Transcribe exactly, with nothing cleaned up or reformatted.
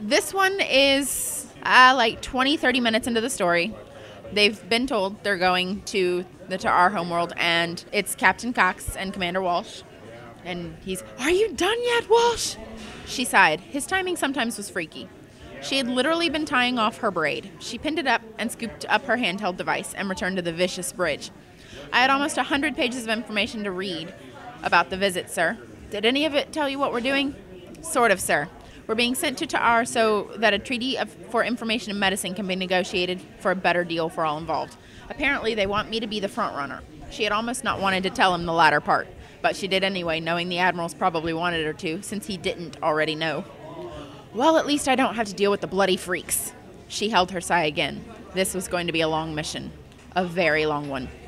This one is uh, like twenty, thirty minutes into the story. They've been told they're going to the to our homeworld, and it's Captain Cox and Commander Walsh. And he's, "Are you done yet, Walsh?" She sighed. His timing sometimes was freaky. She had literally been tying off her braid. She pinned it up and scooped up her handheld device and returned to the vicious bridge. "I had almost a hundred pages of information to read about the visit, sir. Did any of it tell you what we're doing?" "Sort of, sir. We're being sent to Ta'ar so that a treaty of, for information and medicine can be negotiated for a better deal for all involved. Apparently, they want me to be the front runner." She had almost not wanted to tell him the latter part, but she did anyway, knowing the admirals probably wanted her to, since he didn't already know. "Well, at least I don't have to deal with the bloody freaks." She held her sigh again. This was going to be a long mission. A very long one.